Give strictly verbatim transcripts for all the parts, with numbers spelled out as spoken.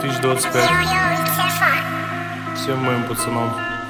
тысячи двадцать пять. Всем моим пацанам.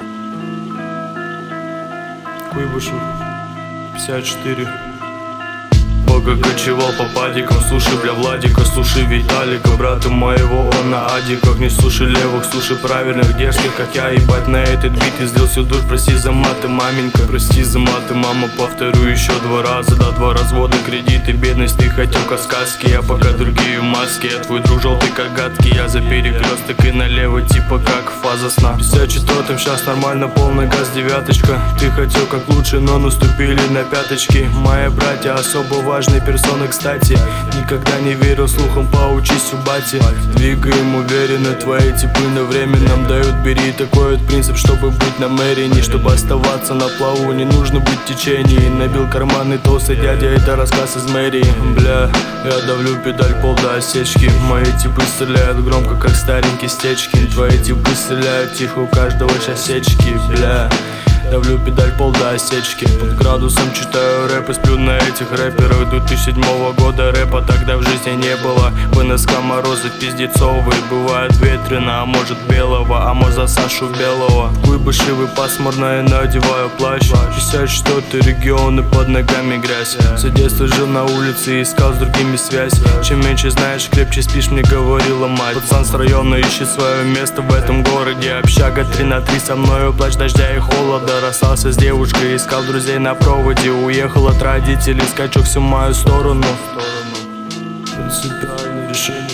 Куйбышев пятьдесят четыре. Пока кочевал по падикам, слушай, бля, Владика, слушай Виталика, брата моего, он на адиках. Не слушай левых, слушай правильных, дерзких, как я, ебать, на этот бит излился душ. Прости за маты, маменька, прости за маты, мама, повторю еще два раза. Да, два развода, кредиты, бедность, ты хотел как сказки, я пока другие маски. Я твой друг желтый, как гадкий, я за перекресток и налево, типа как фаза сна. пятьдесят четвёртым сейчас нормально, полный газ, девяточка. Ты хотел как лучше, но наступили на пяточки. Мои братья особо важные персоны, кстати. Никогда не верил слухам, поучись у бати. Двигаем уверенно, твои типы на время нам дают. Бери такой вот принцип, чтобы быть на мэри, не чтобы оставаться на плаву. Не нужно быть в течении. Набил карманы толстый дядя, это рассказ из мэрии. Бля, я давлю педаль пол до осечки. Мои типы стреляют громко, как старенький Стечкин. Твои типы стреляют тихо, у каждого часечки. Бля, давлю педаль пол до осечки. Под градусом читаю рэп и сплю на этих рэперах. две тысячи седьмого года рэпа тогда в жизни не было. В НСК морозы пиздецовые, бывает ветрено, а может белого, а может за Сашу Белого. Куйбышевый пасмурно, я надеваю плащ. пятьдесят четвёртый регион и под ногами грязь. Все детство жил на улице и искал с другими связь. Чем меньше знаешь, крепче спишь, мне говорила мать. Пацан с района ищет свое место в этом городе. Общага три на три со мною, плач дождя и холода. Расстался с девушкой, искал друзей на проводе. Уехал от родителей, скачок всю мою сторону. Принципиальное решение.